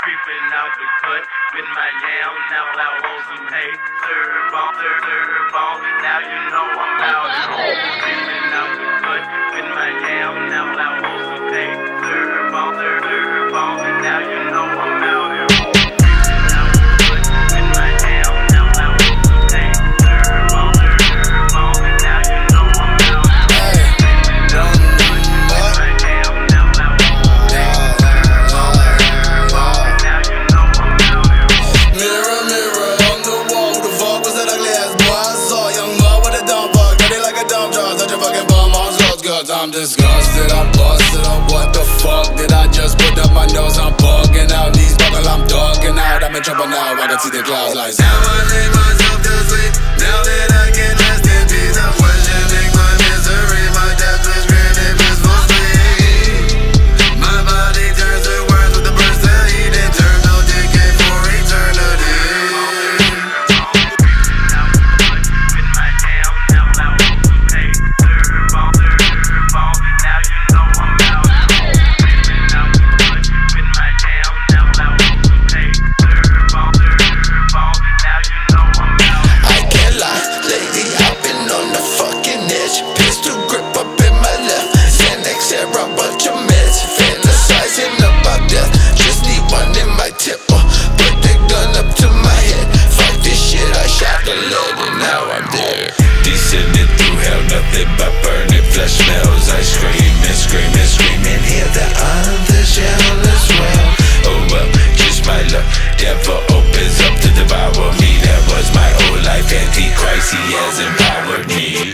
Creeping out the cut with my yam. Now I want some hay. Serve on. Now you know I'm out at home. Creeping out the cut with my yam. Now I want some hay. Serve on. Now you know I'm out at home. Creeping out the cut with my yam. Now I want some hay. Serve on. Now you know I'm out at home. Creeping out the cut with my yam. Now I want some hay. Mirror, mirror on the wall, who the fuck was that ugly ass boy I saw? Young boy with a dumb fuck, dirty like a dumb jaw. Such a fucking bum on drugs, cause I'm disgusted, I'm busted on what the fuck did I just put up my nose? I'm bugging out, these buckle, I'm ducking out. I'm in trouble now, I can see the clouds like now I lay myself to sleep, now that I can rest in peace. I'm questioning my misery, my death is granted blissfully. My body turns to words with the burst of heat, internal decay for eternity. Descending through hell, nothing but burning flesh smells. I scream and scream and scream and hear the others yell as well. Oh well, just my luck. Devil opens up to devour me. That was my old life. Antichrist, he has empowered me.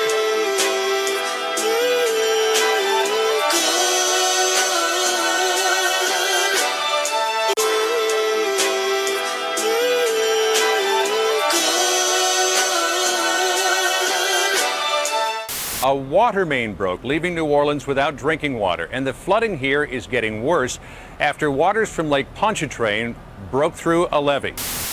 A water main broke, leaving New Orleans without drinking water, and the flooding here is getting worse after waters from Lake Pontchartrain broke through a levee.